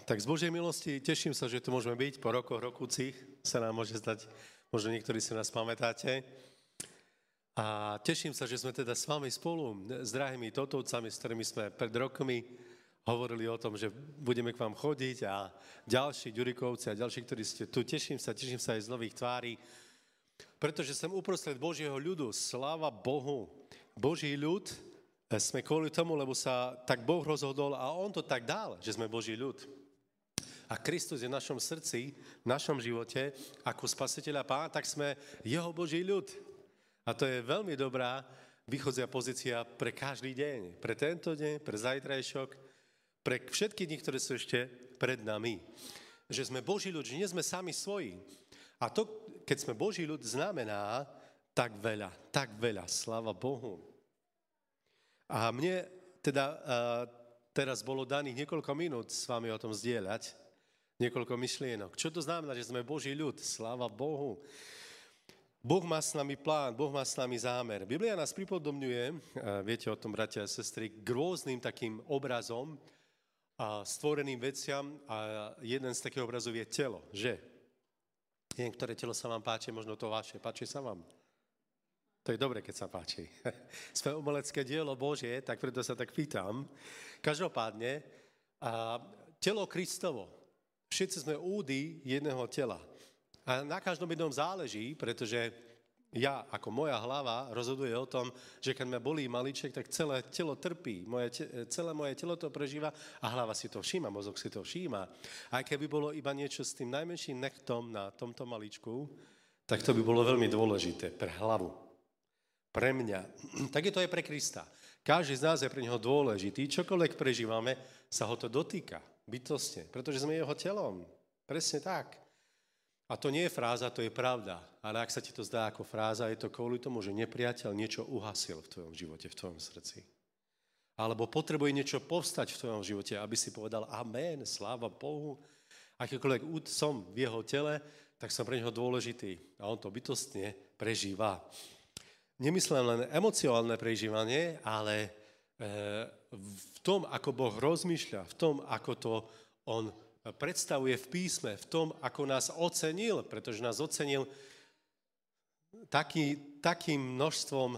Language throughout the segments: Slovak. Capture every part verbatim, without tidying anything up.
tak z Božej milosti teším sa, že tu môžeme byť po rokoch, rokúcich. Sa nám môže zdať, možno niektorí si nás pamätáte. A teším sa, že sme teda s vami spolu, s drahými Totovcami, s ktorými sme pred rokmi hovorili o tom, že budeme k vám chodiť a ďalší Ďurikovci a ďalší, ktorí ste tu. Teším sa, teším sa aj z nových tvári, pretože som uprostred Božieho ľudu. Sláva Bohu. Boží ľud sme kvôli tomu, lebo sa tak Boh rozhodol a on to tak dal, že sme Boží ľud. A Kristus je v našom srdci, v našom živote, ako spasiteľ a Pán, tak sme jeho Boží ľud. A to je veľmi dobrá východzia pozícia pre každý deň. Pre tento deň, pre zajtrajšok, pre všetky dni, ktoré sú ešte pred nami. Že sme Boží ľud, že nie sme sami svoji. A to, keď sme Boží ľud, znamená tak veľa, tak veľa. Sláva Bohu. A mne teda uh, teraz bolo daných niekoľko minút s vami o tom zdieľať, niekoľko myšlienok. Čo to znamená, že sme Boží ľud? Sláva Bohu. Boh má s nami plán, Boh má s nami zámer. Biblia nás pripodobňuje, uh, viete o tom, bratia a sestry, k rôznym takým obrazom a stvoreným veciam a jeden z takých obrazov je telo, že? Neviem, ktoré telo sa vám páči, možno to vaše. Páči sa vám? To je dobre, keď sa páči. Sme umelecké dielo Božie, tak preto sa tak pýtam. Každopádne, a telo Kristovo. Všetci sme údy jedného tela. A na každom jednom záleží, pretože ja, ako moja hlava, rozhoduje o tom, že keď ma bolí maliček, tak celé telo trpí. Moje, celé moje telo to prežíva a hlava si to všíma, mozog si to všíma. A keby bolo iba niečo s tým najmenším nechtom na tomto maličku, tak to by bolo veľmi dôležité pre hlavu. Pre mňa. Tak je to aj pre Krista. Každý z nás je pre neho dôležitý. Čokoľvek prežívame, sa ho to dotýka. Bytostne. Pretože sme jeho telom. Presne tak. A to nie je fráza, to je pravda. Ale ak sa ti to zdá ako fráza, je to kvôli tomu, že nepriateľ niečo uhasil v tvojom živote, v tvojom srdci. Alebo potrebuje niečo povstať v tvojom živote, aby si povedal amen, sláva Bohu. Akýkoľvek som v jeho tele, tak som pre neho dôležitý. A on to bytostne prežíva. Nemyslím len emocionálne prežívanie, ale v tom, ako Boh rozmýšľa, v tom, ako to on predstavuje v písme, v tom, ako nás ocenil, pretože nás ocenil taký, takým množstvom,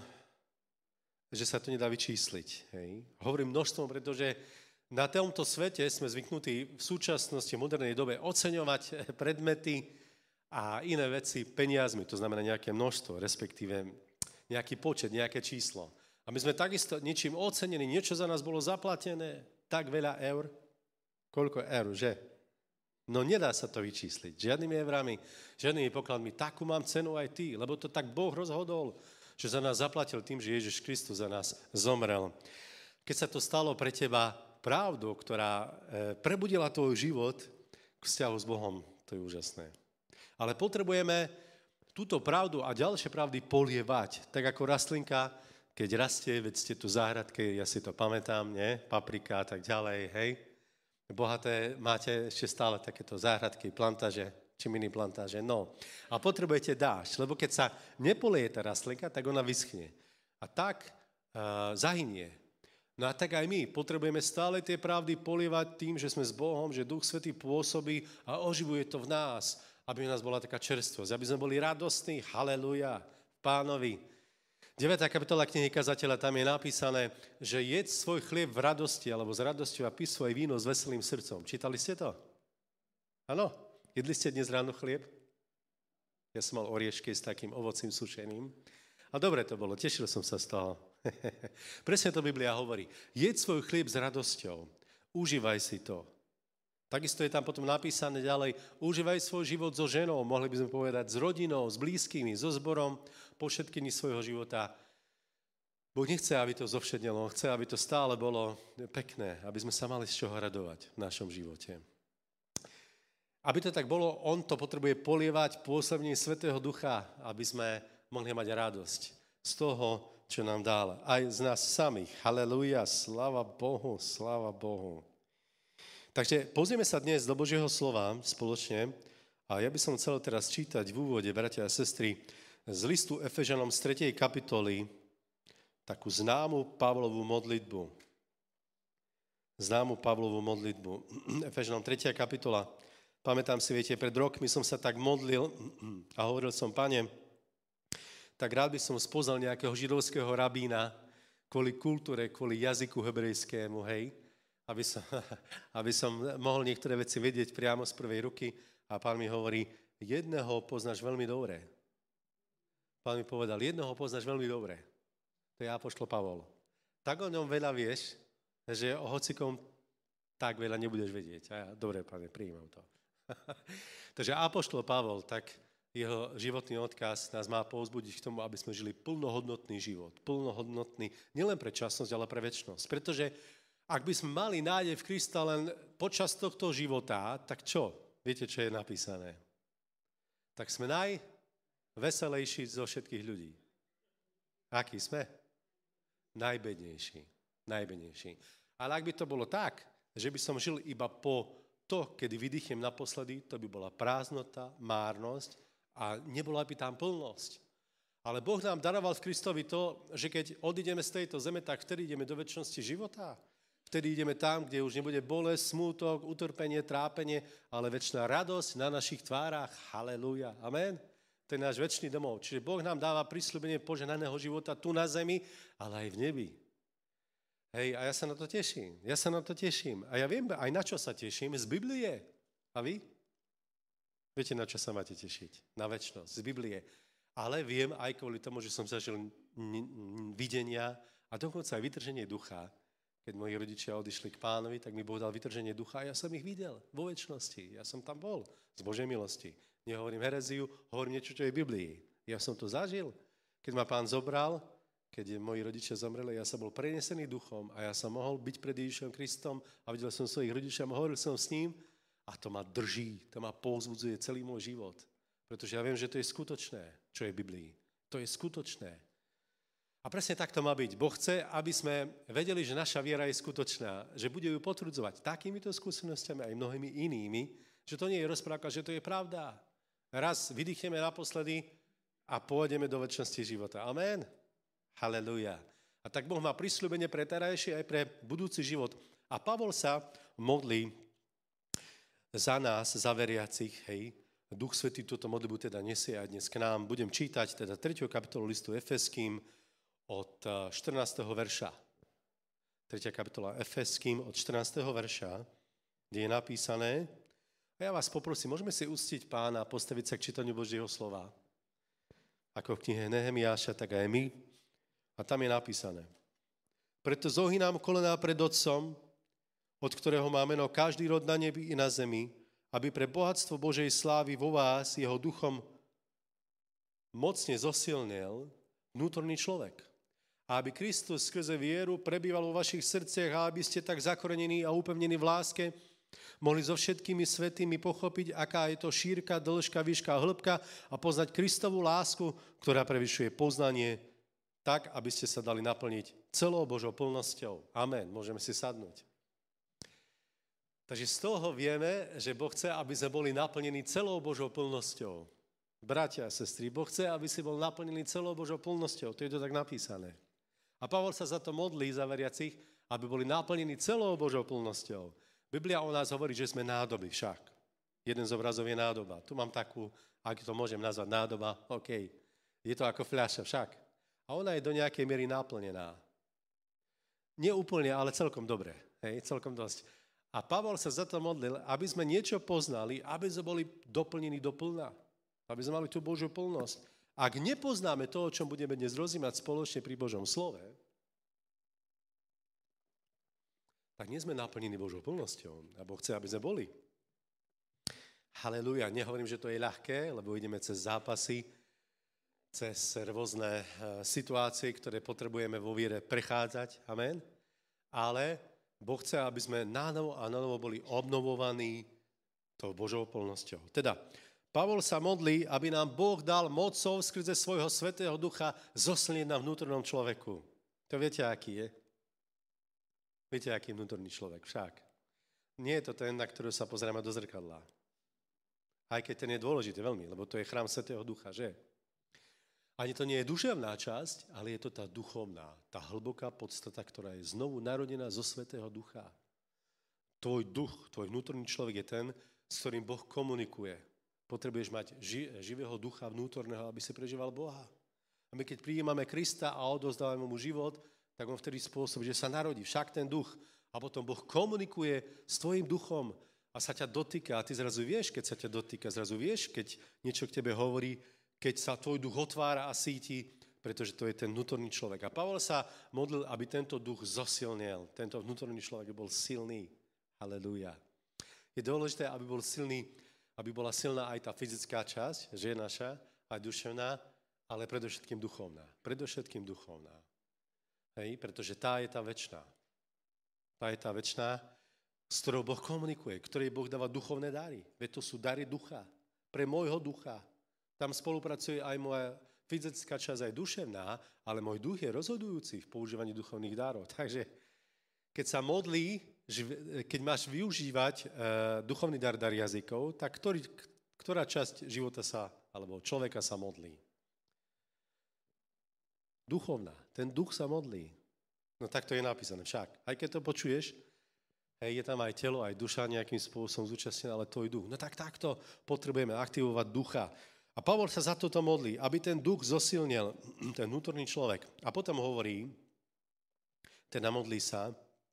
že sa to nedá vyčísliť. Hej. Hovorím množstvom, pretože na tomto svete sme zvyknutí v súčasnosti, v modernej dobe oceňovať predmety a iné veci peniazmi, to znamená nejaké množstvo, respektíve nejaký počet, nejaké číslo. A my sme takisto ničím ocenení, niečo za nás bolo zaplatené, tak veľa eur. Koľko eur, že? No nedá sa to vyčísliť. Žiadnymi eurami, žiadnymi pokladmi. Takú mám cenu aj ty, lebo to tak Boh rozhodol, že za nás zaplatil tým, že Ježiš Kristus za nás zomrel. Keď sa to stalo pre teba pravdou, ktorá prebudila tvoj život k vzťahu s Bohom, to je úžasné. Ale potrebujeme túto pravdu a ďalšie pravdy polievať. Tak ako rastlinka, keď rastie, veď ste tu v záhradke, ja si to pamätám, nie? Paprika a tak ďalej, hej? Bohaté, máte ešte stále takéto záhradky, plantáže, či mini plantáže, no. A potrebujete dážď, lebo keď sa nepolieje tá rastlinka, tak ona vyschne. A tak uh, zahynie. No a tak aj my potrebujeme stále tie pravdy polievať tým, že sme s Bohom, že Duch Svätý pôsobí a oživuje to v nás, aby u nás bola taká čerstvosť, aby sme boli radostní, haleluja, Pánovi. deviata kapitola knihy Kazateľa, tam je napísané, že jedz svoj chlieb v radosti, alebo s radosťou a pí svoje víno s veselým srdcom. Čítali ste to? Áno? Jedli ste dnes ráno chlieb? Ja som mal oriešky s takým ovocím sušeným. A dobre to bolo, tešil som sa z toho. Presne to Biblia hovorí. Jedz svoj chlieb s radosťou, užívaj si to. Takisto je tam potom napísané ďalej, užívaj svoj život so ženou, mohli by sme povedať s rodinou, s blízkymi, so zborom, po všetky dni svojho života. Boh nechce, aby to zovšednelo, chce, aby to stále bolo pekné, aby sme sa mali z čoho radovať v našom živote. Aby to tak bolo, on to potrebuje polievať pôsobením Svätého Ducha, aby sme mohli mať radosť z toho, čo nám dal. Aj z nás samých. Halelúja, sláva Bohu, sláva Bohu. Takže pozrieme sa dnes do Božieho slova spoločne a ja by som chcel teraz čítať v úvode, bratia a sestry, z listu Efežanom z tretej kapitoly takú známu Pavlovú modlitbu. známu Pavlovú modlitbu. Efežanom tretia kapitola. Pamätám si, viete, pred rokmi som sa tak modlil a hovoril som, Pane, tak rád by som spoznal nejakého židovského rabína kvôli kultúre, kvôli jazyku hebrejskému, hej, aby som, aby som mohol niektoré veci vedieť priamo z prvej ruky. A pán mi hovorí, jedného poznáš veľmi dobre. Pán mi povedal, jedného poznáš veľmi dobre. To je apoštol Pavol. Tak o ňom veľa vieš, že o hocikom tak veľa nebudeš vedieť. A ja, dobre, pane, prijímam to. Takže apoštol Pavol, tak jeho životný odkaz nás má povzbudiť k tomu, aby sme žili plnohodnotný život. Plnohodnotný nielen pre časnosť, ale pre večnosť. Pretože ak by sme mali nádej v Krista len počas tohto života, tak čo? Viete, čo je napísané? Tak sme najveselejší zo všetkých ľudí. Akí sme? Najbednejší. Najbednejší. Ale ak by to bolo tak, že by som žil iba po to, kedy vydýchnem naposledy, to by bola prázdnota, márnosť a nebola by tam plnosť. Ale Boh nám daroval v Kristovi to, že keď odídeme z tejto zeme, tak vtedy ideme do večnosti života. Vtedy ideme tam, kde už nebude bolesť, smútok, utrpenie, trápenie, ale večná radosť na našich tvárach. Halelúja. Amen. To je náš večný domov. Čiže Boh nám dáva prisľúbenie požehnaného života tu na zemi, ale aj v nebi. Hej, a ja sa na to teším. Ja sa na to teším. A ja viem aj na čo sa teším. Z Biblie. A vy? Viete, na čo sa máte tešiť? Na večnosť. Z Biblie. Ale viem aj kvôli tomu, že som zažil videnia a dokonca aj vytrženie ducha. Keď moji rodičia odišli k pánovi, tak mi Boh dal vytrženie ducha a ja som ich videl vo večnosti. Ja som tam bol z Božej milosti. Nehovorím hereziu, hovorím niečo, čo je v Biblii. Ja som to zažil. Keď ma pán zobral, keď moji rodičia zomreli, ja som bol prenesený duchom a ja som mohol byť pred Ježišom Kristom a videl som svojich rodičov a hovoril som s ním a to ma drží, to ma povzbudzuje celý môj život. Pretože ja viem, že to je skutočné, čo je v Biblii. To je skutočné. A presne tak to má byť. Boh chce, aby sme vedeli, že naša viera je skutočná, že bude ju potvrdzovať takýmito skúsenostiami aj mnohými inými, že to nie je rozprávka, že to je pravda. Raz vydýchneme naposledy a pôjdeme do večnosti života. Amen. Halelúja. A tak Boh má prisľúbenie pre terajší aj pre budúci život. A Pavol sa modlí za nás, za veriacich, hej. Duch Svätý túto modlitbu teda nesie aj dnes k nám. Budem čítať teda tretiu kapitolu listu Efeským od štrnásteho verša. tretia kapitola Efeským od štrnásteho verša, kde je napísané, a ja vás poprosím, môžeme si uctiť pána a postaviť sa k čítaniu Božieho slova. Ako v knihe Nehemiáša, tak aj my. A tam je napísané. Preto zohynám kolená pred Otcom, od ktorého má meno každý rod na nebi i na zemi, aby pre bohatstvo Božej slávy vo vás jeho duchom mocne zosilnil vnútorný človek. A aby Kristus skrze vieru prebýval vo vašich srdciach a aby ste tak zakorenení a upevnení v láske mohli so všetkými svätými pochopiť, aká je to šírka, dĺžka, výška a hĺbka a poznať Kristovú lásku, ktorá prevyšuje poznanie, tak, aby ste sa dali naplniť celou Božou plnosťou. Amen. Môžeme si sadnúť. Takže z toho vieme, že Boh chce, aby sme boli naplnení celou Božou plnosťou. Bratia a sestry, Boh chce, aby si bol naplnený celou Božou plnosťou. To je to tak napísané. A Pavol sa za to modlí za veriacich, aby boli naplnení celou Božou plnosťou. Biblia o nás hovorí, že sme nádoby však. Jeden z obrazov je nádoba. Tu mám takú, ak to môžem nazvať nádoba, OK. Je to ako fľaša však. A ona je do nejakej miery naplnená. Nie úplne, ale celkom dobre. Hej, celkom dosť. A Pavol sa za to modlil, aby sme niečo poznali, aby sme boli doplnení do plna. Aby sme mali tú Božiu plnosť. Ak nepoznáme to, o čom budeme dnes rozímať spoločne pri Božom slove, tak nie sme naplnení Božou plnosťou. A Boh chce, aby sme boli. Halelúja. Nehovorím, že to je ľahké, lebo ideme cez zápasy, cez rôzne situácie, ktoré potrebujeme vo viere prechádzať. Amen. Ale Boh chce, aby sme nánovo a nánovo boli obnovovaní tou Božou plnosťou. Teda, Pavol sa modlí, aby nám Boh dal mocou skrze svojho Svätého Ducha zosilniť na vnútornom človeku. To viete, aký je? Viete, aký je vnútorný človek však. Nie je to ten, na ktorého sa pozrieme do zrkadla. Aj keď ten je dôležitý veľmi, lebo to je chrám Svätého Ducha, že? Ani to nie je duševná časť, ale je to tá duchovná, tá hlboká podstata, ktorá je znovu narodená zo Svätého Ducha. tvoj duch, tvoj vnútorný človek je ten, s ktorým Boh komunikuje. Potrebuješ mať ži- živého ducha vnútorného, aby si prežíval Boha. A my keď prijímame Krista a odozdávame mu život, tak on vtedy spôsobí, že sa narodí však ten duch a potom Boh komunikuje s tvojim duchom a sa ťa dotýka. A ty zrazu vieš, keď sa ťa dotýka, zrazu vieš, keď niečo k tebe hovorí, keď sa tvoj duch otvára a síti, pretože to je ten vnútorný človek. A Pavol sa modlil, aby tento duch zosilnil, tento vnútorný človek bol silný. Halelúja. Je dôležité, aby bol silný, aby bola silná aj tá fyzická časť, že je naša, aj duševná, ale predovšetkým duchovná. Predovšetkým duchovná. Hej, pretože tá je tá večná. Tá je tá večná, s ktorou Boh komunikuje, ktorej Boh dáva duchovné dary. Veď to sú dary ducha. Pre môjho ducha. Tam spolupracuje aj moja fyzická časť, aj duševná, ale môj duch je rozhodujúci v používaní duchovných darov. Takže keď sa modlí, keď máš využívať uh, duchovný dar, dar jazykov, tak ktorý, ktorá časť života sa, alebo človeka sa modlí? Duchovná. Ten duch sa modlí. No tak to je napísané však. Aj keď to počuješ, hej, je tam aj telo, aj duša nejakým spôsobom zúčastnená, ale tvoj duch. No tak takto potrebujeme aktivovať ducha. A Pavol sa za toto modlí, aby ten duch zosilnil, ten vnútorný človek. A potom hovorí, teda modlí sa,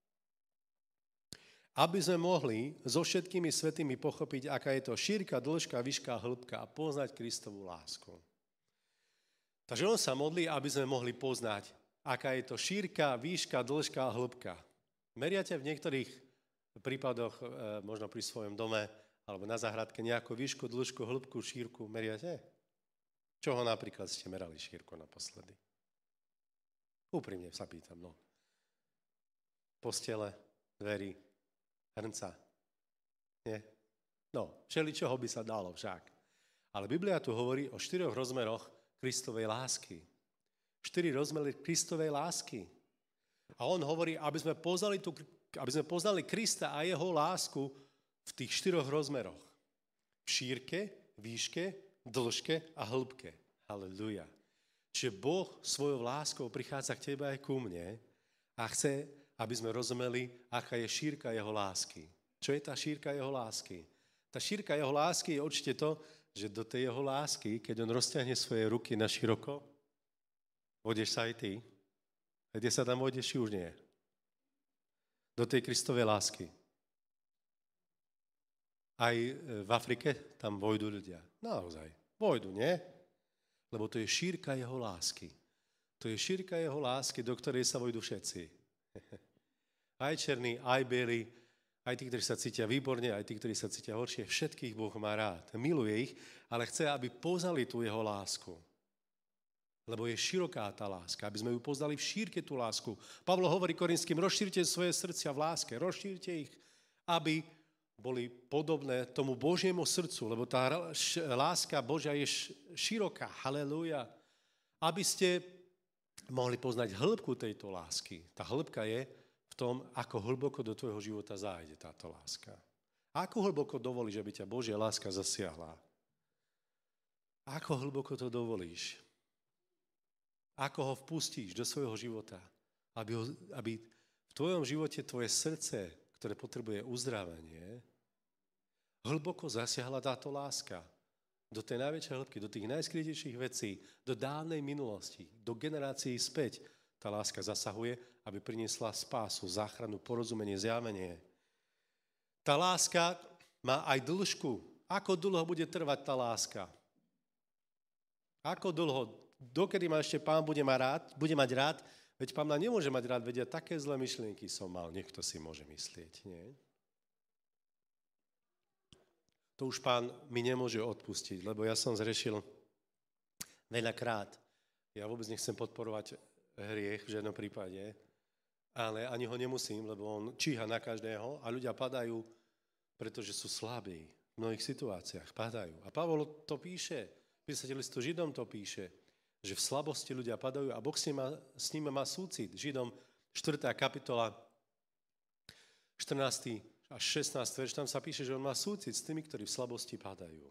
aby sme mohli so všetkými svätými pochopiť, aká je to šírka, dĺžka, výška, hĺbka a poznať Kristovú lásku. Takže on sa modlí, aby sme mohli poznať, aká je to šírka, výška, dĺžka a hĺbka. Meriate v niektorých prípadoch, možno pri svojom dome, alebo na záhradke nejakú výšku, dĺžku, hĺbku, šírku, meriate? Čoho napríklad ste merali šírku naposledy? Úprimne sa pýtam, no. Postele, dverí, hrnca. Nie? No, všeličoho by sa dalo však. Ale Biblia tu hovorí o štyroch rozmeroch Kristovej lásky. Štyri rozmery Kristovej lásky. A on hovorí, aby sme poznali, tú, aby sme poznali Krista a jeho lásku v tých štyroch rozmeroch. V šírke, výške, dĺžke a hĺbke. Halelúja. Čiže Boh svojou láskou prichádza k tebe aj ku mne a chce, aby sme rozumeli, aká je šírka jeho lásky. Čo je tá šírka jeho lásky? Tá šírka jeho lásky je určite to, že do tej jeho lásky, keď on rozťahne svoje ruky na široko, vôjdeš sa aj ty. A kde sa tam vôjdeš, už nie. Do tej Kristovej lásky. Aj v Afrike tam vojdu ľudia. Naozaj. Vojdu, nie? Lebo to je šírka jeho lásky. To je šírka jeho lásky, do ktorej sa vojdu všetci. Aj černí, aj bieli, aj tí, ktorí sa cítia výborne, aj tí, ktorí sa cítia horšie. Všetkých Boh má rád. Miluje ich, ale chce, aby poznali tú jeho lásku. Lebo je široká tá láska, aby sme ju poznali v šírke tú lásku. Pavlo hovorí Korinským, rozšírte svoje srdcia v láske, rozšírte ich, aby boli podobné tomu Božiemu srdcu, lebo tá láska Božia je široká, halelúja, aby ste mohli poznať hĺbku tejto lásky. Tá hĺbka je v tom, ako hlboko do tvojho života zájde táto láska. A ako hlboko dovolíš, aby ťa Božia láska zasiahla? Ako hlboko to dovolíš? Ako ho vpustíš do svojho života? Aby, ho, aby v tvojom živote tvoje srdce, ktoré potrebuje uzdravenie, hlboko zasiahla táto láska. Do tej najväčšej hĺbky, do tých najskrytejších vecí, do dávnej minulosti, do generácií späť. Tá láska zasahuje, aby priniesla spásu, záchranu, porozumenie, zjavenie. Tá láska má aj dĺžku. Ako dlho bude trvať tá láska? Ako dlho? Dokedy ma ešte Pán bude mať rád? Bude mať rád? Veď Pán ma nemôže mať rád, vedia, také zlé myšlienky som mal. Niekto si môže myslieť, nie? To už Pán mi nemôže odpustiť, lebo ja som zrešil veľakrát. Ja vôbec nechcem podporovať hriech v žiadnom prípade, ale ani ho nemusím, lebo on číha na každého a ľudia padajú, pretože sú slabí. V mnohých situáciách padajú. A Pavol to píše, písateľ listu Židom to píše, že v slabosti ľudia padajú a Boh s nimi má, s nimi má súcit. Židom štvrtá kapitola, štrnásty až šestnásty verš, tam sa píše, že on má súcit s tými, ktorí v slabosti padajú.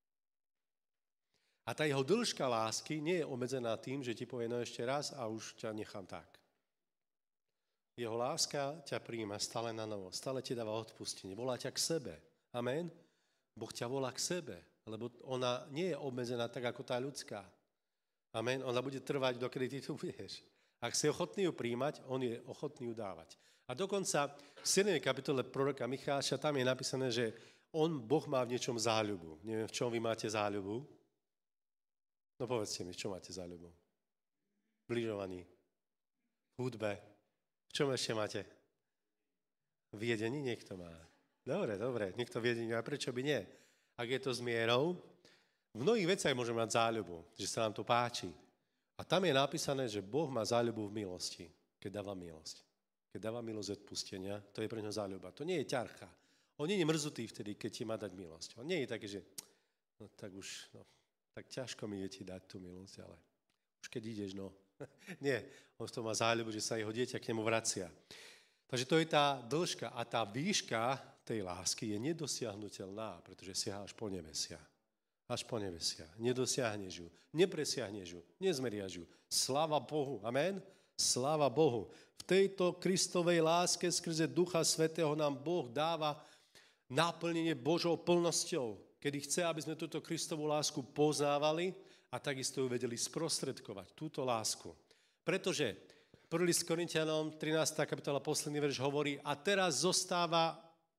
A tá jeho dĺžka lásky nie je obmedzená tým, že ti povie no ešte raz a už ťa nechám tak. Jeho láska ťa prijíma stále na novo, stále ti dáva odpustenie, volá ťa k sebe. Amen? Boh ťa volá k sebe, lebo ona nie je obmedzená tak, ako tá ľudská. Amen? Ona bude trvať, dokedy ty tu budeš. Ak si ochotný ju prijímať, on je ochotný ju dávať. A dokonca v siedmej kapitole proroka Micháša tam je napísané, že on, Boh má v niečom záľubu. Neviem, v čom vy máte záľubu. No povedzte mi, v čom máte záľubu? V lyžovaní, v hudbe. V čom ešte máte? V jedení niekto má. Dobre, dobre, niekto v jedení, a prečo by nie? Ak je to s mierou, v mnohých veciach môžeme mať záľubu, že sa nám to páči. A tam je napísané, že Boh má záľubu v milosti, keď dáva milosť. Keď dáva milosť odpustenia, to je pre ňo záľuba. To nie je ťarcha. On nie je mrzutý vtedy, keď ti má dať milosť. On nie je taký, že no tak už, no, tak ťažko mi je ti dať tú milosť, ale už keď ideš, no. Nie, on v tom má záľubu, že sa jeho dieťa k nemu vracia. Takže to je tá dĺžka a tá výška tej lásky je nedosiahnutelná, pretože siaha až po nebesia. Až po nebesia. Nedosiahneš ju, nepresiahneš ju, nezmeriaš ju. Sláva Bohu. Amen? Sláva Bohu. V tejto Kristovej láske skrze Ducha Svätého nám Boh dáva naplnenie Božou plnosťou, kedy chce, aby sme túto Kristovú lásku poznávali a takisto ju vedeli sprostredkovať, túto lásku. Pretože prvý list Korinťanom, trinásta kapitola, posledný verš hovorí, a teraz zostáva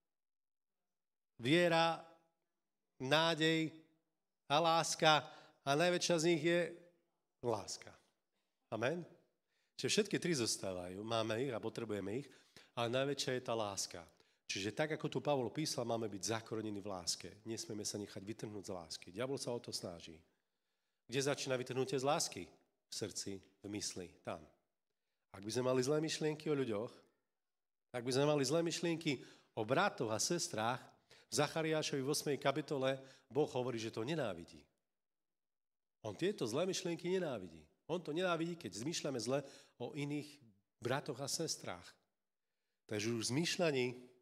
viera, nádej a láska a najväčšia z nich je láska. Amen? Čiže všetky tri zostávajú, máme ich a potrebujeme ich, ale najväčšia je tá láska. Čiže tak, ako tu Pavol písal, máme byť zakorenení v láske. Nesmieme sa nechať vytrhnúť z lásky. Diabol sa o to snaží. Kde začína vytrhnutie z lásky? V srdci, v mysli, tam. Ak by sme mali zlé myšlienky o ľuďoch, ak by sme mali zlé myšlienky o bratoch a sestrách, v Zachariášovi v ôsmej kapitole Boh hovorí, že to nenávidí. On tieto zlé myšlienky nenávidí. On to nenávidí, keď zmýšľame zle o iných bratoch a sestrách. Takže už v zmýšľaní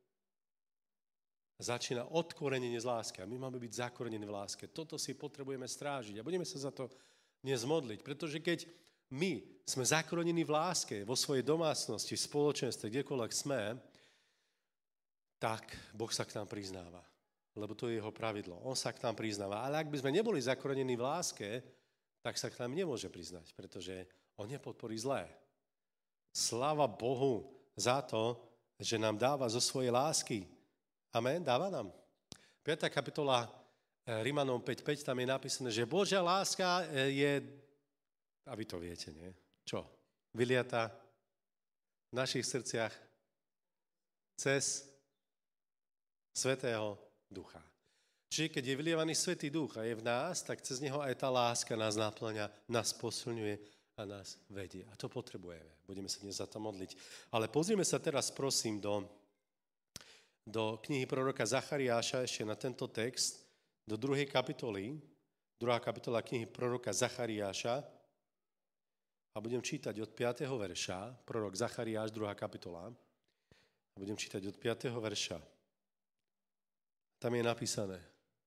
začína odkorenenie z lásky. A my máme byť zakorenení v láske. Toto si potrebujeme strážiť. A budeme sa za to dnes modliť. Pretože keď my sme zakorenení v láske, vo svojej domácnosti, v spoločenstve, kdekoľvek sme, tak Boh sa k nám priznáva. Lebo to je jeho pravidlo. On sa k nám priznáva. Ale ak by sme neboli zakorenení v láske, tak sa k nám nemôže priznať, pretože on nepodporí zlé. Sláva Bohu za to, že nám dáva zo svojej lásky. Amen, dáva nám. piata kapitola Rimanom päť päť, tam je napísané, že Božia láska je, a vy to viete, nie? Čo? Vyliata v našich srdciach cez Svätého Ducha. Čiže keď je vylievaný Svätý Duch a je v nás, tak cez neho aj tá láska nás naplňa, nás posilňuje a nás vedie. A to potrebujeme. Budeme sa dnes za to modliť. Ale pozrieme sa teraz, prosím, do, do knihy proroka Zachariáša, ešte na tento text, do druhej kapitoly, druhá kapitola knihy proroka Zachariáša a budem čítať od piateho verša, prorok Zachariáš, druhá kapitola, a budem čítať od piateho verša. Tam je napísané: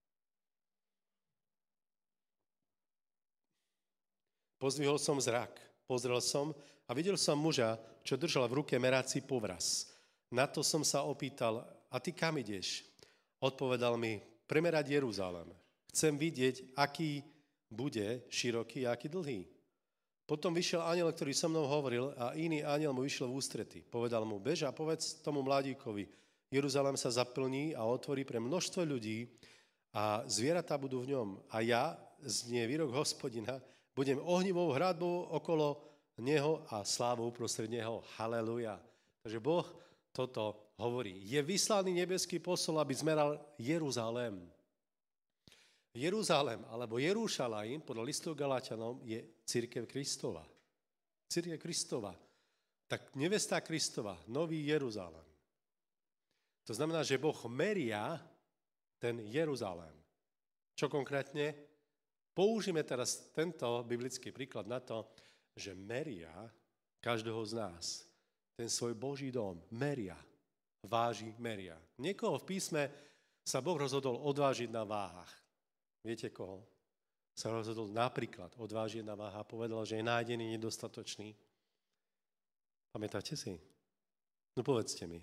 Pozdvihol som zrak, pozrel som a videl som muža, čo držal v ruke merací povraz. Na to som sa opýtal, a ty kam ideš? Odpovedal mi, premerať Jeruzalém. Chcem vidieť, aký bude široký a aký dlhý. Potom vyšiel anjel, ktorý so mnou hovoril, a iný anjel mu vyšiel v ústrety. Povedal mu, bež a povedz tomu mladíkovi, Jeruzalém sa zaplní a otvorí pre množstvo ľudí a zvieratá budú v ňom. A ja, znie výrok Hospodina, budem ohnivou hradbou okolo neho a slávou prostred neho. Haleluja. Takže Boh toto hovorí. Je vyslaný nebeský posol, aby zmeral Jeruzalém. Jeruzalém, alebo Jerúšalaim, podľa listu Galáťanom, je cirkev Kristova. Cirkev Kristova. Tak nevesta Kristova, nový Jeruzalém. To znamená, že Boh meria ten Jeruzalém. Čo konkrétne? Použijeme teraz tento biblický príklad na to, že meria každého z nás. Ten svoj Boží dom meria, váži, meria. Niekoho v písme sa Boh rozhodol odvážiť na váhach. Viete koho? Sa rozhodol napríklad odvážiť na váhach a povedal, že je nájdený nedostatočný. Pamätáte si? No povedzte mi.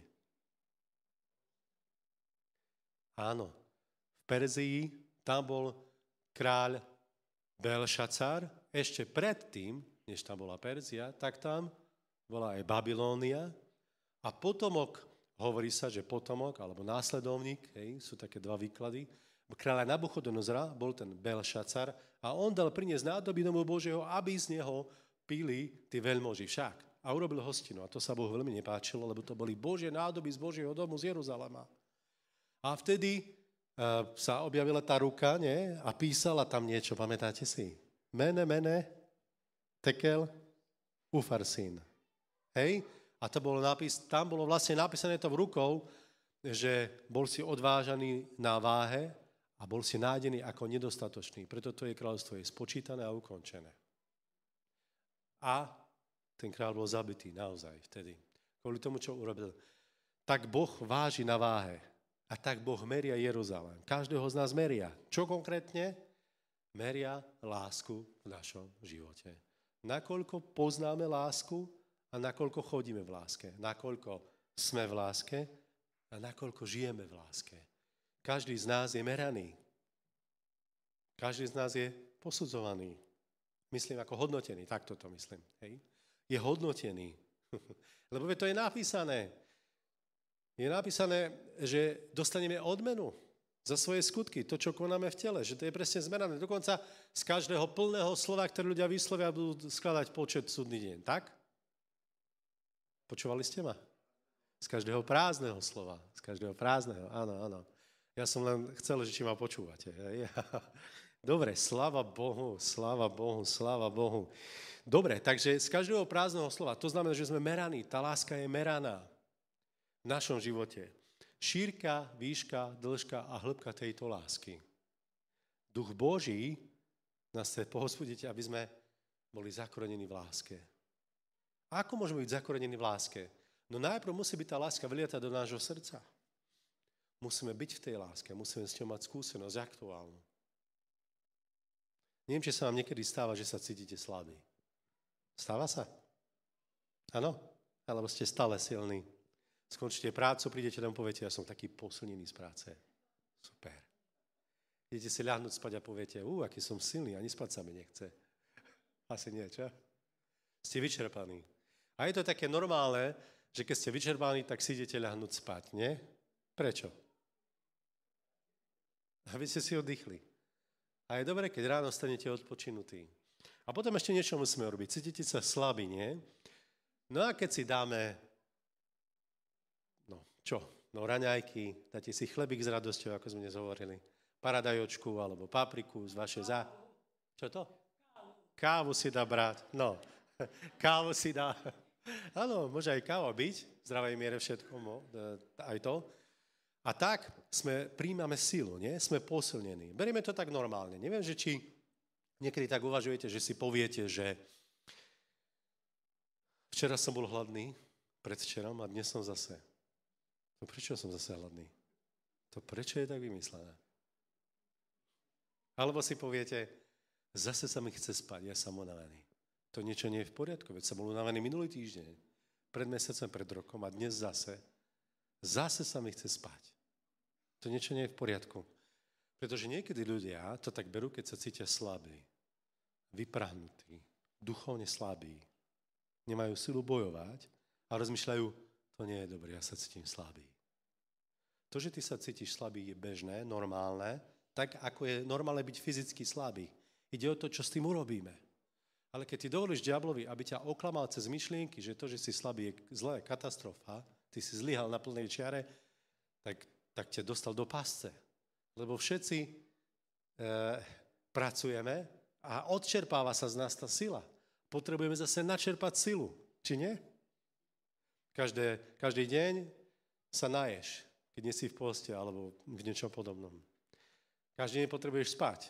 Áno, v Perzii tam bol kráľ Belšacar, ešte predtým, než tam bola Perzia, tak tam bola aj Babylónia a potomok, hovorí sa, že potomok alebo následovník, hej, sú také dva výklady, kráľa Nabuchodonozra bol ten Belšacar a on dal priniesť nádoby domu Božieho, aby z neho pili tí veľmoži však. A urobil hostinu a to sa Bohu veľmi nepáčilo, lebo to boli Božie nádoby z Božieho domu z Jeruzalema. A vtedy uh, sa objavila tá ruka, nie? A písala tam niečo, pamätáte si? Mene, mene, tekel, ufarsín. Hej? A to bolo napis, tam bolo vlastne napísané to v rukou, že bol si odvážaný na váhe a bol si nájdený ako nedostatočný. Preto to je kráľovstvo je spočítané a ukončené. A ten kráľ bol zabitý naozaj vtedy. Kvôli tomu, čo urobil. Tak Boh váži na váhe. A tak Boh meria Jeruzalém. Každého z nás meria. Čo konkrétne? Meria lásku v našom živote. Nakoľko poznáme lásku a nakoľko chodíme v láske. Nakoľko sme v láske a nakoľko žijeme v láske. Každý z nás je meraný. Každý z nás je posudzovaný. Myslím ako hodnotený, takto to myslím. Hej? Je hodnotený. Lebo to je napísané. Je napísané, že dostaneme odmenu za svoje skutky, to, čo konáme v tele, že to je presne zmerané. Dokonca z každého plného slova, ktoré ľudia vyslovia, budú skladať počet súdny deň. Tak? Počúvali ste ma? Z každého prázdneho slova. Z každého prázdneho, áno, áno. Ja som len chcel, že či ma počúvate. Hej? Dobre, sláva Bohu, sláva Bohu, sláva Bohu. Dobre, takže z každého prázdneho slova, to znamená, že sme meraní, tá láska je meraná v našom živote. Šírka, výška, dĺžka a hĺbka tejto lásky. Duch Boží nás chce pohospodiť, aby sme boli zakorenení v láske. A ako môžeme byť zakorenení v láske? No najprv musí byť tá láska vlietať do nášho srdca. Musíme byť v tej láske, musíme s ňou mať skúsenosť aktuálnu. Neviem, či sa vám niekedy stáva, že sa cítite slabí. Stáva sa? Áno? Alebo ste stále silní. Skončíte prácu, prídete tam, poviete, ja som taký posilnený z práce. Super. Idete si ľahnúť spať a poviete, ú, aký som silný, ani spať sa mi nechce. Asi nie, čo? Ste vyčerpaní. A je to také normálne, že keď ste vyčerpaní, tak si idete ľahnúť spať, nie? Prečo? Aby ste si oddychli. A je dobré, keď ráno stanete odpočinutí. A potom ešte niečo musíme robiť. Cítite sa slabí, nie? No a keď si dáme, no čo? No raňajky, dáte si chlebík s radosťou, ako sme dnes hovorili. Paradajočku alebo papriku z vašej za... Čo to? Kávu si dá brať. No, kávu si dá. Áno, môže aj káva byť, v zdravej miere všetko, aj to. A tak sme, príjmame silu, nie? Sme posilnení. Berieme to tak normálne. Neviem, že či niekedy tak uvažujete, že si poviete, že včera som bol hladný, predvčerom a dnes som zase. No prečo som zase hladný? To prečo je tak vymyslené? Alebo si poviete, zase sa mi chce spať, ja som unavený. To niečo nie je v poriadku, veď som bol unavený minulý týždeň, pred mesiacom, pred rokom a dnes zase. Zase sa mi chce spať. To niečo nie je v poriadku. Pretože niekedy ľudia to tak berú, keď sa cítia slabí, vyprahnutí, duchovne slabí, nemajú silu bojovať a rozmýšľajú, to nie je dobré, ja sa cítim slabý. To, že ty sa cítiš slabý, je bežné, normálne, tak ako je normálne byť fyzicky slabý. Ide o to, čo s tým urobíme. Ale keď ty dovolíš diablovi, aby ťa oklamal cez myšlienky, že to, že si slabý, je zlé, katastrofa, ty si zlyhal na plnej čiare, tak, tak ťa dostal do pásce. Lebo všetci e, pracujeme a odčerpáva sa z nás tá sila. Potrebujeme zase načerpať silu, či nie? Každé, každý deň sa naješ, keď nie si v poste alebo v niečom podobnom. Každý deň potrebuješ spať.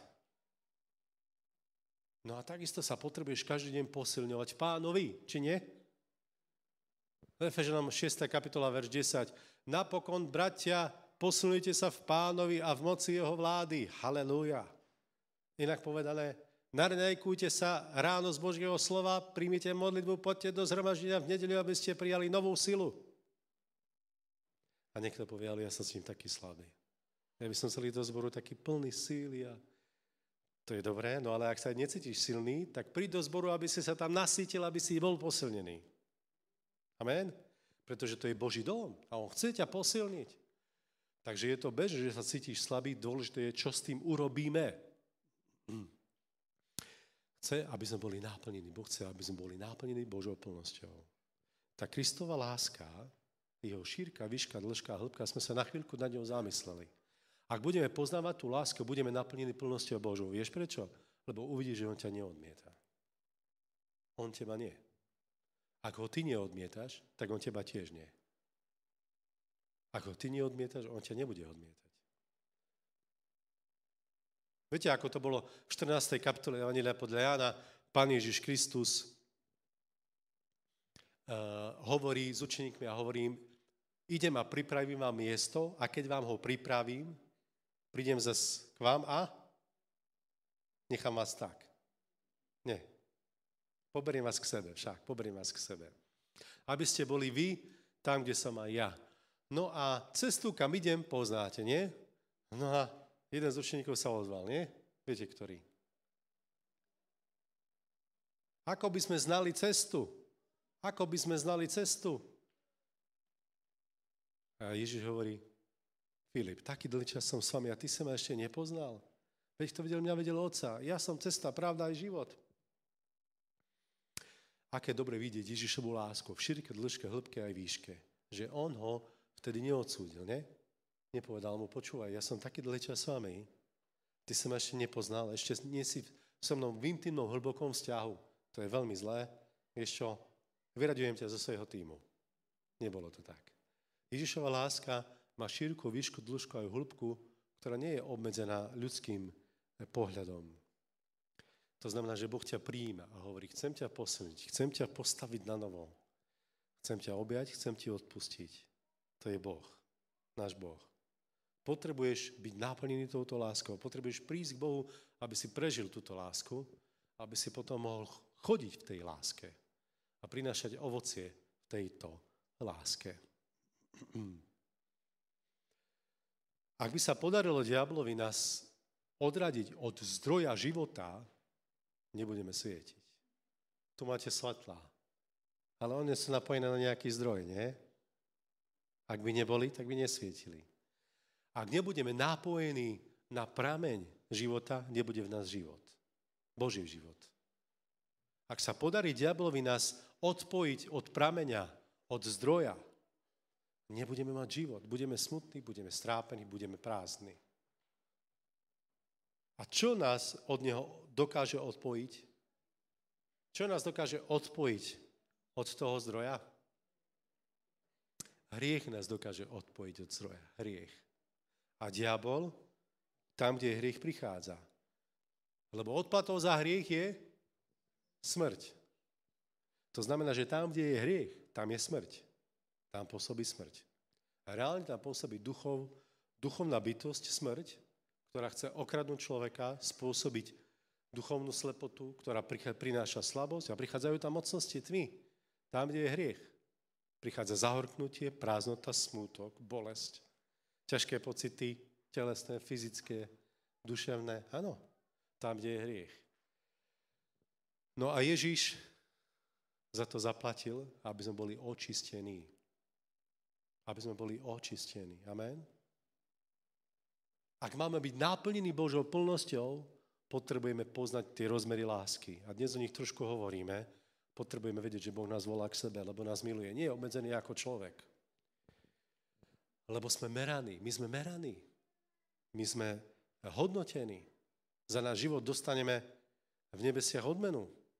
No a takisto sa potrebuješ každý deň posilňovať Pánovi, či nie? Efežanom šiesta kapitola, verš desať. Napokon, bratia, posilňujte sa v Pánovi a v moci jeho vlády. Halelúja. Inak povedané, narňajkujte sa ráno z Božieho slova, príjmite modlitbu, poďte do zhromaždenia v nedeľu, aby ste prijali novú silu. A niekto povie, ale ja som s ním taký slabý. Ja by som chcel ísť do zboru taký plný síly a to je dobré, no ale ak sa necítiš silný, tak príď do zboru, aby si sa tam nasýtil, aby si bol posilnený. Amen? Pretože to je Boží dom a on chce ťa posilniť. Takže je to bežné, že sa cítiš slabý, dôležité je, čo s tým urobíme. Chce, aby sme boli náplnení. Boh chce, aby sme boli náplnení Božou plnosťou. Tá Kristova láska, jeho šírka, výška, dĺžka a hĺbka, sme sa na chvíľku nad ňou zamysleli. Ak budeme poznávať tú lásku, budeme naplnení plnosťou Božou. Vieš prečo? Lebo uvidíš, že on ťa neodmieta. On teba nie. Ak ho ty neodmietaš, tak on teba tiež nie. Ak ho ty neodmietaš, on ťa nebude odmietať. Viete, ako to bolo v štrnástej kapitole Evanjelia podľa Jána, Pán Ježiš Kristus uh, hovorí s učeníkmi a hovorí im, idem a pripravím vám miesto a keď vám ho pripravím, prídem zase k vám a nechám vás tak. Nie. Poberiem vás k sebe, však, poberiem vás k sebe. Aby ste boli vy tam, kde som aj ja. No a cestu, kam idem, poznáte, nie? No a jeden z učeníkov sa ozval, nie? Viete, ktorý? Ako by sme znali cestu? Ako by sme znali cestu? A Ježiš hovorí, Filip, taký dlhý čas som s vami a ty sa ma ešte nepoznal. Veď to videl, mňa vedel Otca. Ja som cesta, pravda aj život. Aké dobre vidieť Ježišovu lásku v šírke, dĺžke, hĺbke aj výške. Že on ho vtedy neodsúdil, ne? Nepovedal mu, počúvaj, ja som taký dlhý čas s vami, ty sa ma ešte nepoznal, ešte nie si so mnou v intimnom, hlbokom vzťahu. To je veľmi zlé. Vieš čo? Vyraďujem ťa zo svojho tímu. Nebolo to tak. Ježišova láska má šírku, výšku, dĺžku aj hĺbku, ktorá nie je obmedzená ľudským pohľadom. To znamená, že Boh ťa prijíma a hovorí, chcem ťa posilniť, chcem ťa postaviť na novo. Chcem ťa objať, chcem ti odpustiť. To je Boh, náš Boh. Potrebuješ byť naplnený touto láskou, potrebuješ prísť k Bohu, aby si prežil túto lásku, aby si potom mohol chodiť v tej láske a prinášať ovocie v tejto láske. Ak by sa podarilo diablovi nás odradiť od zdroja života, nebudeme svietiť. Tu máte svetlá. Ale oni sú napojené na nejaký zdroj, nie? Ak by neboli, tak by nesvietili. Ak nebudeme napojení na prameň života, nebude v nás život. Boží život. Ak sa podarí diablovi nás odpojiť od prameňa, od zdroja, nebudeme mať život. Budeme smutní, budeme strápení, budeme prázdni. A čo nás od neho dokáže odpojiť? Čo nás dokáže odpojiť od toho zdroja? Hriech nás dokáže odpojiť od zdroja. Hriech. A diabol, tam, kde je hriech, prichádza. Lebo odplatou za hriech je smrť. To znamená, že tam, kde je hriech, tam je smrť. Tam pôsobí smrť. A reálne tam pôsobí duchov, duchovná bytosť, smrť, ktorá chce okradnúť človeka, spôsobiť duchovnú slepotu, ktorá prináša slabosť a prichádzajú tam mocnosti tmy. Tam, kde je hriech, prichádza zahorknutie, prázdnota, smútok, bolesť, ťažké pocity, telesné, fyzické, duševné. Áno, tam, kde je hriech. No a Ježiš za to zaplatil, aby sme boli očistení. Aby sme boli očistení. Amen? Ak máme byť náplnení Božou plnosťou, potrebujeme poznať tie rozmery lásky. A dnes o nich trošku hovoríme. Potrebujeme vedieť, že Boh nás volá k sebe, lebo nás miluje. Nie je obmedzený ako človek. Lebo sme meraní. My sme meraní. My sme hodnotení. Za náš život dostaneme v nebesiach odmenu.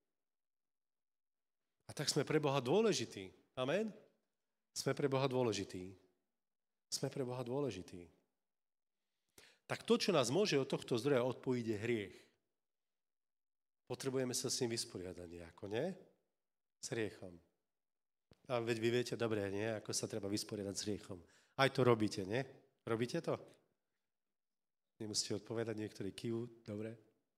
A tak sme pre Boha dôležití. Amen? Sme pre Boha dôležití. Sme pre Boha dôležití. Tak to, čo nás môže od tohto zdroja odpojiť, je hriech. Potrebujeme sa s ním vysporiadať nejako, nie? S hriechom. A veď vy viete dobre, nie? Ako sa treba vysporiadať s hriechom. Aj to robíte, nie? Robíte to? Nemusíte odpovedať, niektorí kývu, dobre?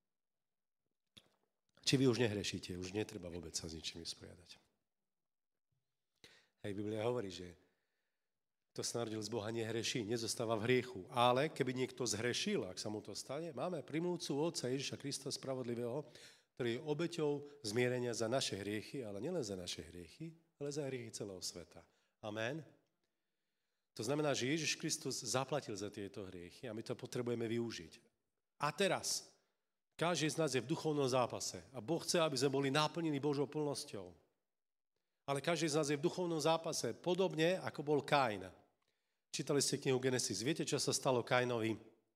Či vy už nehrešíte, už netreba vôbec sa s ničím vysporiadať. Hej, Biblia hovorí, že kto sa narodil z Boha, nehreší, nezostáva v hriechu. Ale keby niekto zhrešil, ak sa mu to stane, máme primúcu Otca Ježiša Krista Spravodlivého, ktorý je obeťou zmierenia za naše hriechy, ale nielen za naše hriechy, ale za hriechy celého sveta. Amen. To znamená, že Ježiš Kristus zaplatil za tieto hriechy a my to potrebujeme využiť. A teraz, každý z nás je v duchovnom zápase a Boh chce, aby sme boli naplnení Božou plnosťou. Ale každý z nás je v duchovnom zápase, podobne ako bol Kain. Čítali ste knihu Genesis. Viete, čo sa stalo Kainovi?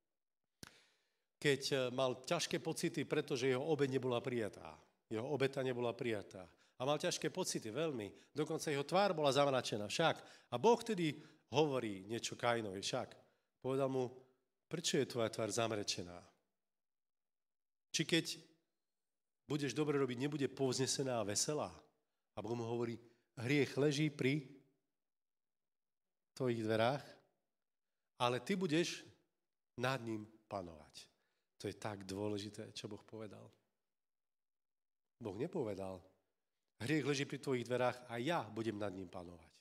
Keď mal ťažké pocity, pretože jeho obeť nebola prijatá. Jeho obeta nebola prijatá. A mal ťažké pocity, veľmi. Dokonca jeho tvár bola zamračená. Však. A Boh tedy hovorí niečo Kainovi. Však. Povedal mu, prečo je tvoja tvár zamračená? Či keď budeš dobre robiť, nebude povznesená a veselá? A Boh mu hovorí, hriech leží pri tvojich dverách, ale ty budeš nad ním panovať. To je tak dôležité, čo Boh povedal. Boh nepovedal, hriech leží pri tvojich dverách a ja budem nad ním panovať.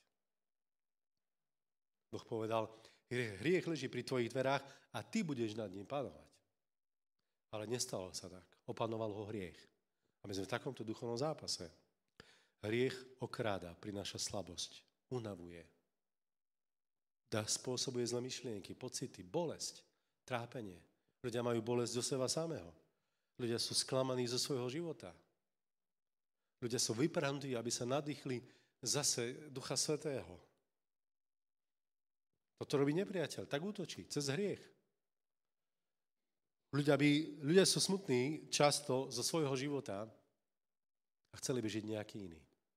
Boh povedal, hriech leží pri tvojich dverách a ty budeš nad ním panovať. Ale nestalo sa tak. Opanoval ho hriech. A my sme v takomto duchovnom zápase. Hriech okráda, prináša slabosť, unavuje. Dá spôsobuje zlé myšlienky, pocity, bolesť, trápenie. Ľudia majú bolesť zo seba samého. Ľudia sú sklamaní zo svojho života. Ľudia sú vyprahnutí, aby sa nadýchli zase Ducha Svätého. Toto robí nepriateľ, tak útočí, cez hriech. Ľudia, by, ľudia sú smutní často zo svojho života a chceli by žiť nejaký iný.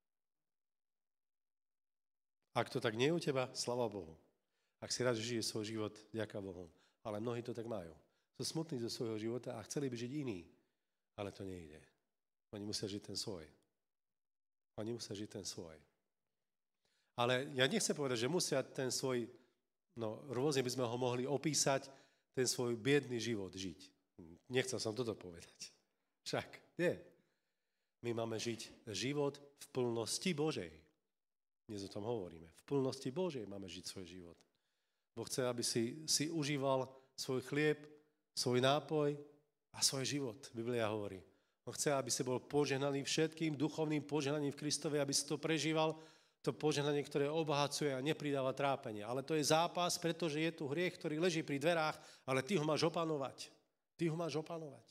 Ak to tak nie je u teba, sláva Bohu. Ak si rád žije svoj život, ďaká Bohu. Ale mnohí to tak majú. Sú smutní zo svojho života a chceli by žiť iný. Ale to nejde. Oni musia žiť ten svoj. Oni musia žiť ten svoj. Ale ja nechcem povedať, že musia ten svoj, no rôzne by sme ho mohli opísať, ten svoj biedný život žiť. Nechcel som toto povedať. Však, nie. My máme žiť život v plnosti Božej. Dnes o tom hovoríme. V plnosti Božej máme žiť svoj život. Boh chce, aby si, si užíval svoj chlieb, svoj nápoj a svoj život. Biblia hovorí. On chce, aby si bol požehnaný všetkým duchovným požehnaním v Kristovi, aby si to prežíval, to požehnanie, ktoré obohacuje a nepridáva trápenie. Ale to je zápas, pretože je tu hriech, ktorý leží pri dverách, ale ty ho máš opanovať. Ty ho máš opanovať.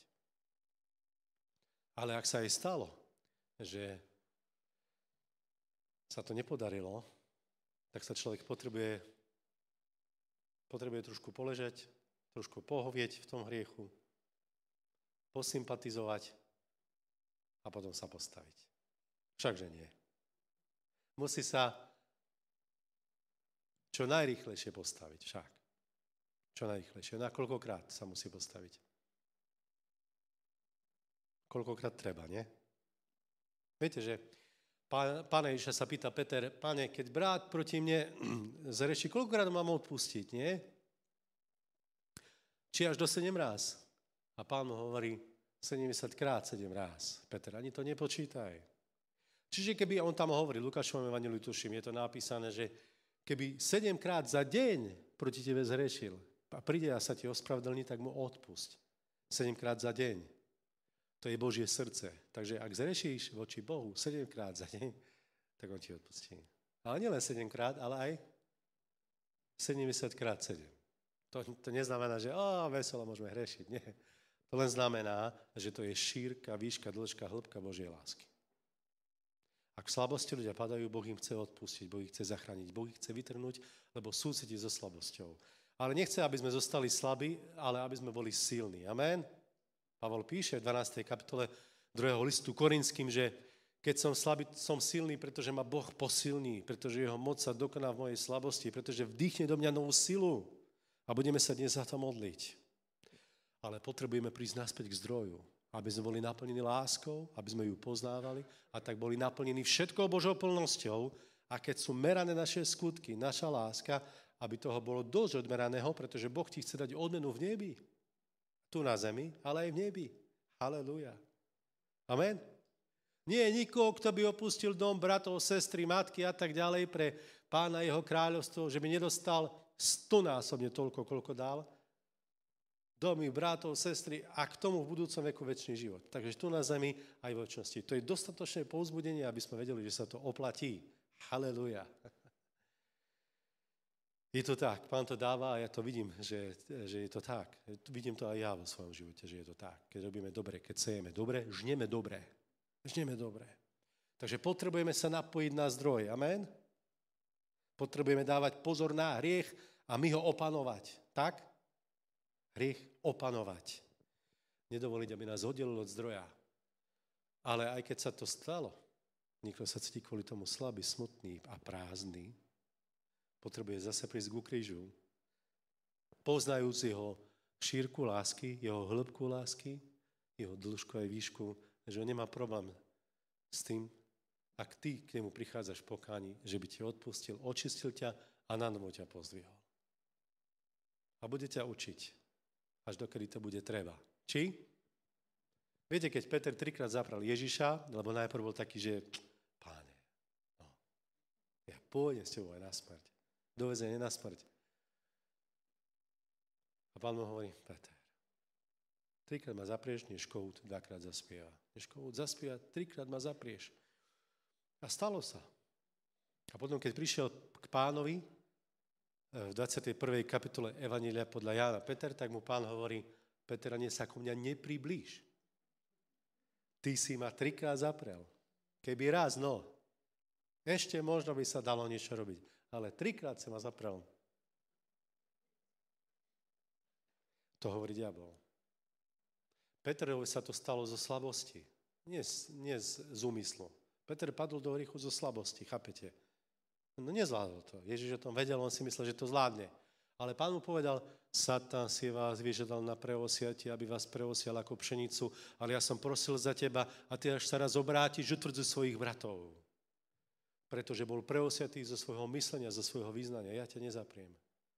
Ale ak sa aj stalo, že sa to nepodarilo, tak sa človek potrebuje, potrebuje trošku poležať, trošku pohovieť v tom hriechu, posympatizovať a potom sa postaviť. Všakže nie. Musí sa čo najrýchlejšie postaviť, však. Čo najrýchlejšie. Na koľkokrát sa musí postaviť? Koľkokrát treba, nie? Viete, že Pána Ježiša sa pýta Peter, Pane, keď brat proti mne zreší, koľkokrát mám odpustiť, nie? Či až do sedem ráz? A Pán mu hovorí, sedemdesiatkrát sedem ráz. Peter, ani to nepočítaj. Čiže keby on tam hovorí, Lukášovom evanjeliu tuším, je to napísané, že keby sedemkrát za deň proti tebe zhrešil a príde a sa ti ospravedlní, tak mu odpusť. Sedemkrát za deň. To je Božie srdce. Takže ak zrešíš voči Bohu sedemkrát za deň, tak on ti odpustí. Ale nielen sedemkrát, ale aj sedemdesiatkrát sedem. To, to neznamená, že ó, veselo môžeme hrešiť. Nie. To len znamená, že to je šírka, výška, dĺžka, hĺbka Božej lásky. Ak v slabosti ľudia padajú, Boh im chce odpustiť, Boh ich chce zachrániť, Boh ich chce vytrhnúť, lebo súcití so slabosťou. Ale nechce, aby sme zostali slabí, ale aby sme boli silní. Amen? Pavol píše v dvanástej kapitole druhého listu Korinským, že keď som slabý, som silný, pretože ma Boh posilní, pretože jeho moc sa dokoná v mojej slabosti, pretože vdýchne do mňa novú silu a budeme sa dnes za to modliť. Ale potrebujeme prísť naspäť k zdroju, aby sme boli naplnení láskou, aby sme ju poznávali a tak boli naplnení všetkou Božou plnosťou a keď sú merané naše skutky, naša láska, aby toho bolo dosť odmeraného, pretože Boh ti chce dať odmenu v nebi. Tu na zemi, ale aj v nebi. Halelúja. Amen. Nie je nikoho, kto by opustil dom, bratov, sestry, matky a tak ďalej pre, Pána jeho kráľovstvo, že by nedostal stonásobne toľko, koľko dal, domy, bratov, sestry a k tomu v budúcom veku večný život. Takže tu na zemi aj v večnosti. To je dostatočné povzbudenie, aby sme vedeli, že sa to oplatí. Halelujá. Je to tak, Pán to dáva a ja to vidím, že, že je to tak. Vidím to aj ja vo svojom živote, že je to tak. Keď robíme dobre, keď sejeme dobre, žneme dobre. Žneme dobre. Takže potrebujeme sa napojiť na zdroj. Amen? Potrebujeme dávať pozor na hriech a my ho opanovať. Tak? Hriech opanovať. Nedovoliť, aby nás oddelil od zdroja. Ale aj keď sa to stalo, niekto sa cíti kvôli tomu slabý, smutný a prázdny, potrebuje zase prísť ku krížu, poznajúc jeho šírku lásky, jeho hĺbku lásky, jeho dĺžku aj výšku, že on nemá problém s tým, ak ty k nemu prichádzaš v pokáni, že by ti odpustil, očistil ťa a na novo ťa pozdvihol. A bude ťa učiť, až dokedy to bude treba. Či? Viete, keď Peter trikrát zapral Ježiša, lebo najprv bol taký, že Páne, no, ja pôjdem s tebou aj na smrť. Dovezenie na smrť. A Pán mu hovorí, Peter, trikrát ma zaprieš, než kohút dvakrát zaspieva. Než kohút zaspieva, trikrát ma zaprieš. A stalo sa. A potom, keď prišiel k Pánovi v dvadsiatej prvej kapitole Evanjelia podľa Jána Peter, tak mu Pán hovorí, Peter, ani sa ku mňa nepriblíž. Ty si ma trikrát zaprel. Keby raz, no, ešte možno by sa dalo niečo robiť. Ale trikrát sa ma zaprel. To hovorí diabol. Petrovi sa to stalo zo slabosti. Nie, nie z, z úmyslu. Peter padol do hriechu zo slabosti, chápete? No nezvládol to. Ježiš o tom vedel, on si myslel, že to zvládne. Ale Pán mu povedal, Satan si vás vyžiadal na preosiatie, aby vás preosial ako pšenicu, ale ja som prosil za teba a ty až sa raz obrátiš, utvrdzuj svojich bratov. Pretože bol preosiatý zo svojho myslenia, zo svojho význania. Ja ťa nezapriem.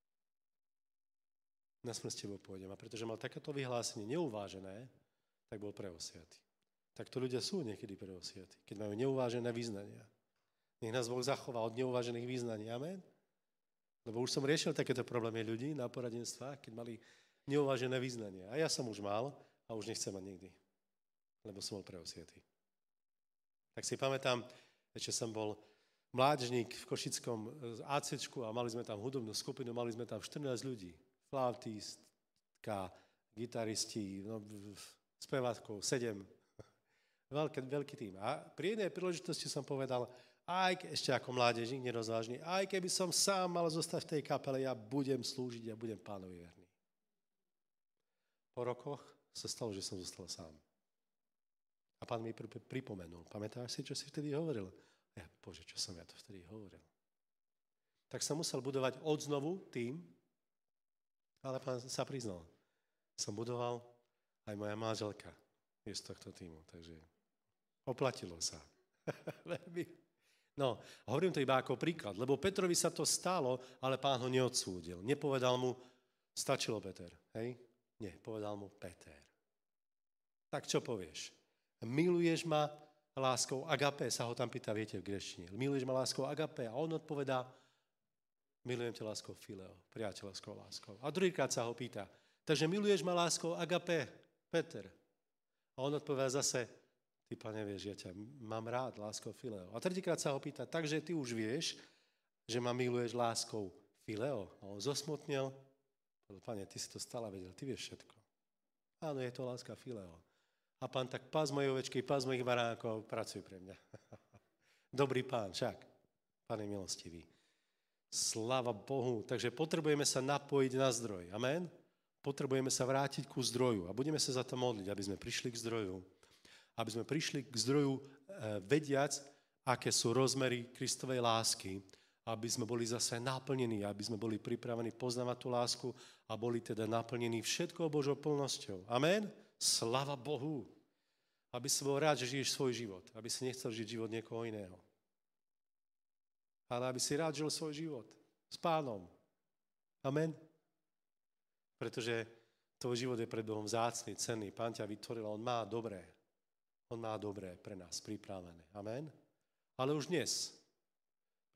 Na smrť s tebou pôjdem. A pretože mal takéto vyhlásenie neuvážené, tak bol preosiatý. Takto ľudia sú niekedy preosiatí, keď majú neuvážené význania. Nech nás Boh zachová od neuvážených význaní. Amen? Lebo už som riešil takéto problémy ľudí na poradenstvách, keď mali neuvážené význania. A ja som už mal a už nechcem mať nikdy. Lebo som bol preosiatý. Tak si pamätám, že som bol mládežník v Košickom ácečku a mali sme tam hudobnú skupinu, mali sme tam štrnásť ľudí. Flautistka, gitaristi, no, spevákov, sedem. Veľký, veľký tým. A pri jednej príležitosti som povedal, aj ešte ako mládežník, nerozvážny, aj keby som sám mal zostať v tej kapele, ja budem slúžiť, ja budem Pánovi verný. Po rokoch sa stalo, že som zostal sám. A Pán mi pripomenul, pamätáš si, čo si vtedy hovoril? Ja, Bože, čo som ja to vtedy hovoril? Tak som musel budovať odznovu tým, ale Pán sa priznal. Som budoval aj moja manželka je z tohto týmu, takže oplatilo sa. No, hovorím to iba ako príklad, lebo Petrovi sa to stalo, ale Pán ho neodsúdil. Nepovedal mu, stačilo Peter, hej? Nie, povedal mu Peter. Tak čo povieš? Miluješ ma láskou agape, sa ho tam pýta, viete, v greštine. Miluješ ma láskou agape a on odpovedá, milujem ťa láskou fileo, priateľskou láskou. A druhýkrát sa ho pýta, takže miluješ ma láskou agape, Peter. A on odpovedá zase, ty, Pane, vieš, ja ťa mám rád láskou fileo. A tretíkrát sa ho pýta, takže ty už vieš, že ma miluješ láskou fileo. A on zosmutnil, Pane, ty si to stále vedel, ty vieš všetko. Áno, je to láska fileo. A Pán, tak pás moje ovečky, pás mojich baránkov, pracuj pre mňa. Dobrý Pán, však. Pán je milostivý. Sláva Bohu. Takže potrebujeme sa napojiť na zdroj. Amen? Potrebujeme sa vrátiť ku zdroju. A budeme sa za to modliť, aby sme prišli k zdroju. Aby sme prišli k zdroju vediac, aké sú rozmery Kristovej lásky. Aby sme boli zase naplnení, aby sme boli pripravení poznávať tú lásku a boli teda naplnení všetkou Božou plnosťou. Amen? Sláva Bohu. Aby si bol rád, že žiješ svoj život. Aby si nechcel žiť život niekoho iného. Ale aby si rád žil svoj život. S Pánom. Amen? Pretože tvoj život je pred Bohom vzácny, cenný. Pán ťa vytvoril, on má dobré. On má dobré pre nás pripravené. Amen? Ale už dnes.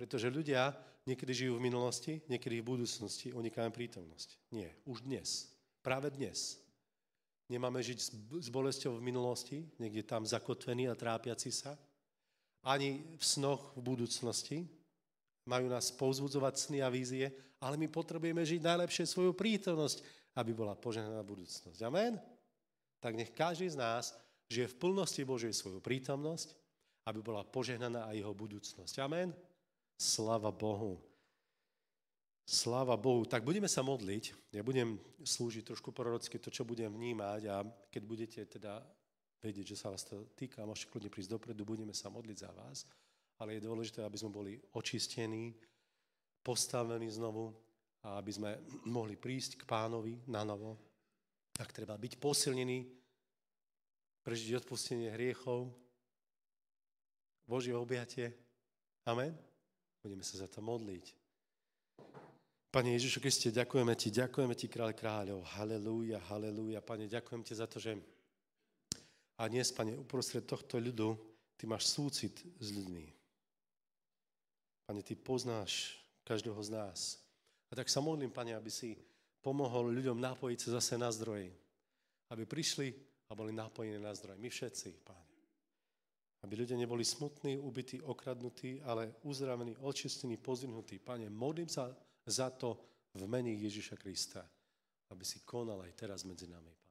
Pretože ľudia niekedy žijú v minulosti, niekedy v budúcnosti, unikajú prítomnosť. Nie, už dnes. Práve dnes. Nemáme žiť s bolesťou v minulosti, niekde tam zakotvený a trápiaci sa. Ani v snoch v budúcnosti. Majú nás povzbudzovať sny a vízie, ale my potrebujeme žiť najlepšie svoju prítomnosť, aby bola požehnaná budúcnosť. Amen? Tak nech každý z nás žije v plnosti Božej svoju prítomnosť, aby bola požehnaná aj jeho budúcnosť. Amen? Sláva Bohu. Sláva Bohu. Tak budeme sa modliť. Ja budem slúžiť trošku prorocky to, čo budem vnímať a keď budete teda vedieť, že sa vás to týka, môžete kľudne prísť dopredu, budeme sa modliť za vás. Ale je dôležité, aby sme boli očistení, postavení znovu a aby sme mohli prísť k Pánovi na novo. Tak treba byť posilnený, prežiť odpustenie hriechov, Božie objatie. Amen? Budeme sa za to modliť. Pane Ježišu Kriste, ďakujeme Ti, ďakujeme Ti, Kráľ kráľov. Halelúja, halelúja. Pane, ďakujem Ti za to, že a dnes, Pane, uprostred tohto ľudu, Ty máš súcit s ľuďmi. Pane, Ty poznáš každého z nás. A tak sa modlím, Pane, aby si pomohol ľuďom napojiť sa zase na zdroje. Aby prišli a boli napojení na zdroje. My všetci, Pane. Aby ľudia neboli smutní, ubití, okradnutí, ale uzdravení, očistení, pozdvihnutí. Pane, modlím sa za to v mene Ježiša Krista, aby si konal aj teraz medzi nami, Pane.